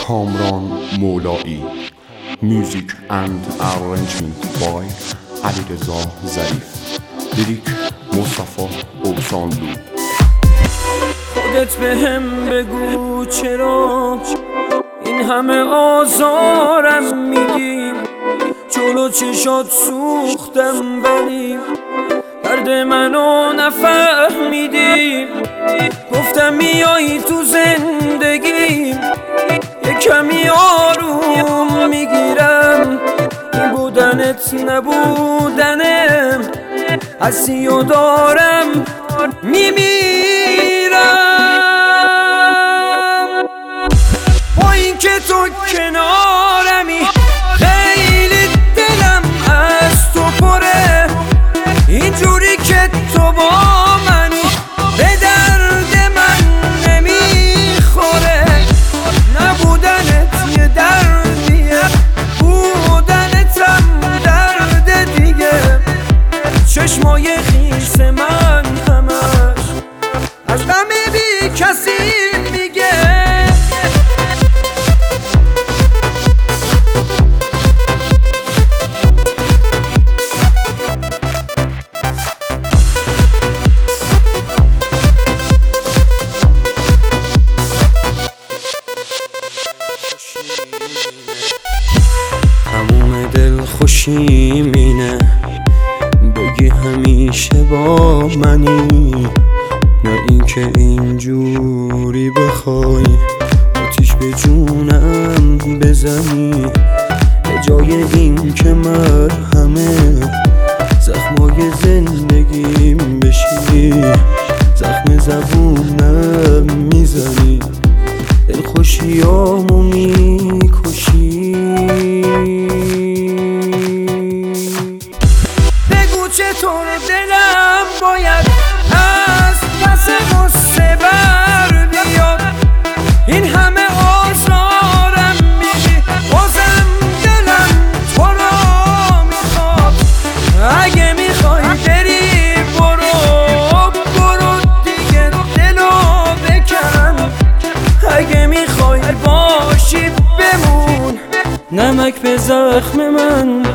کامران مولایی. Music and arrangement by علیرضا ظریف. لیریک مصطفی اوسانلو. خودت بهم بگو چرا این همه آزارم میدی، جلو چشات سوختم ولی درد منو نفهمیدی. گفتم میایی تو زندگیم یه کمی آروم میگیرم، این بودنت نبودنم، هستی و دارم میمیرم. با این که تو کنارمی خیلی دلم از تو پره، اینجوری که تو با منی به درد من نمیخوره. نبودنت یه دردیه، بودنتم درد دیگه. چشمای خیس من همش از غم بی کسی میگه. تموم دل خوشیم اینه بگی همیشه با منی، نه اینکه اینجوری بخوای آتیش به جونم بزنی. به جای این که مرهمه زخمای زندگیم بشی، زخم زبونم میزنی، دل خوشیامو میکشی. بگو چطور دلم باید از پس غصه بر بیاد، این همه آزارم میدی بازم دلم تو را میخواد. اگه میخوای بری برو دیگه دلو بکن، اگه میخوای باشی بمون، نمک به زخم من